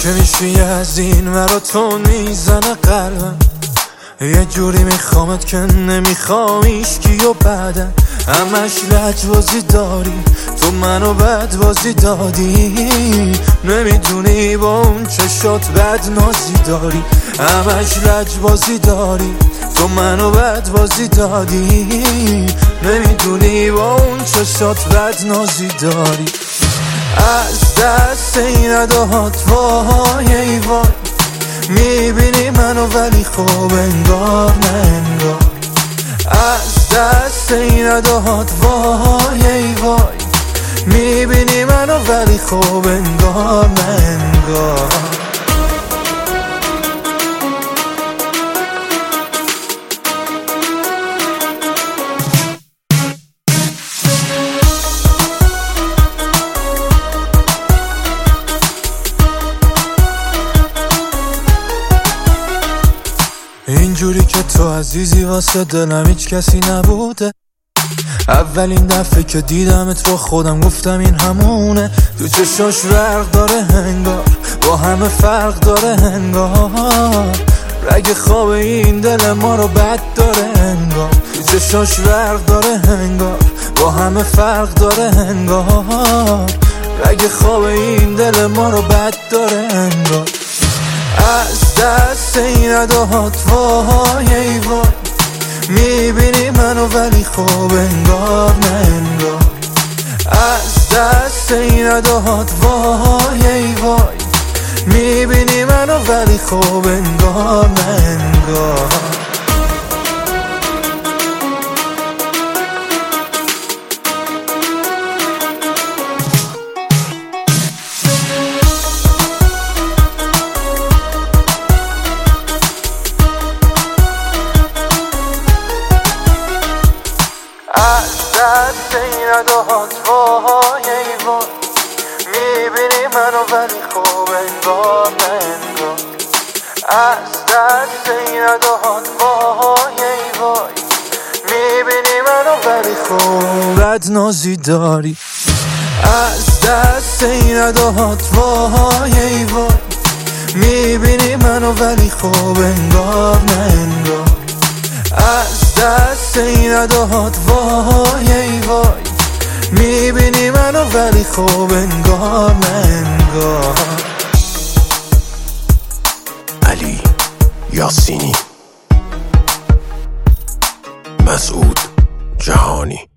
که میشی از این ورا تو میزنه قلبم، یه جوری میخوامت که نمیخوام ایشکی و بعدن همش لجبازی داری، تو منو بدبازی دادی، نمیدونی با اون چشات بد نازی داری، همش لجبازی داری، تو منو بدبازی دادی، نمیدونی با اون چشات بد نازی داری. از دست این اداهات وای ای وای، میبینی منو ولی خوب انگار نه انگار. از دست این اداهات وای ای وای، میبینی منو ولی خوب انگار نه انگار. اینجوری که تو عزیزی واسه دلم هیچ کسی نبوده، اولین دفعه که دیدمت با خودم گفتم این همونه، تو چشاش برق داره انگار، با همه فرق داره انگار، رگ خواب این دل ما رو بد داره انگار، تو چشاش برق داره انگار، با همه فرق داره انگار، رگ خواب این دل ما رو بد داره انگار. از دست این اداهات وای ای وای، میبینی منو ولی خوب انگار نه انگار. از دست این اداهات وای ای وای، میبینی منو ولی خوب انگار نه انگار. از دست این اداهات وای ای وای، میبینی منو ولی خوب انگار نه انگار. از دست این اداهات وای ای وای، میبینی منو ولی خوب بد نازی داری. از دست این اداهات وای ای وای، میبینی منو ولی خوب انگار نه انگار. از دست این اداهات وای ای وای، میبینی منو ولی خوب انگار نه انگار. علی یاسینی، مسعود جهانی.